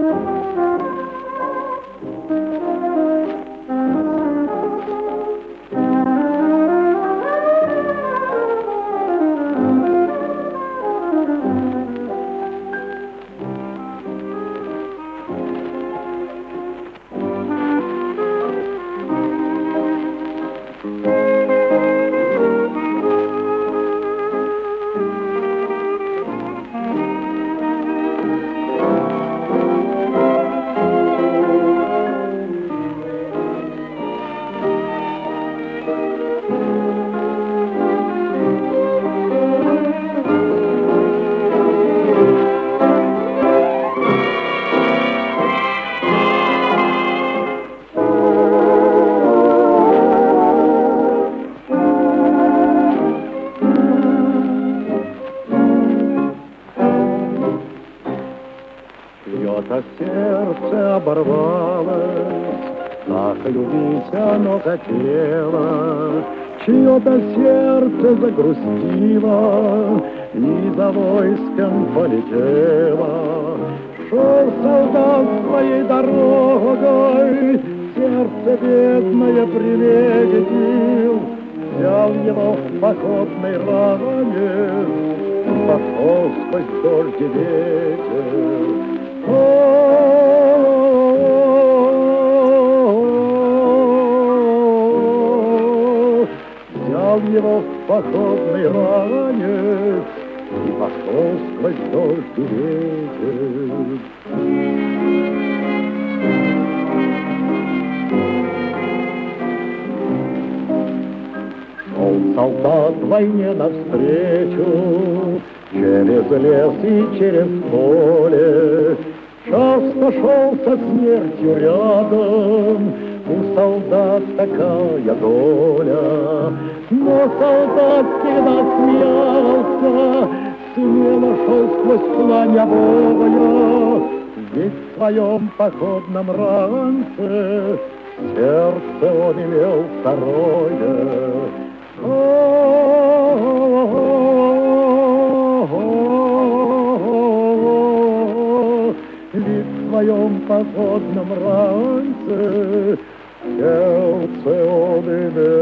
Чье-то сердце оборвалось, так любить оно хотело, чье-то сердце загрустило и за войском полетело. Шел солдат своей дорогой, сердце бедное приветил, взял его в походной ране, пошел сквозь дождь и ветер. Взял его в походной ране и пошел сквозь дождь и ветер. Шел солдат войне навстречу, через лес и через поле. Часто шел со смертью рядом, у солдат такая доля. Но солдат всегда смеялся, смело шел сквозь пламя боя. Ведь в своем походном ранце сердце он имел второе. Ведь в своем походном ранце сердце он имел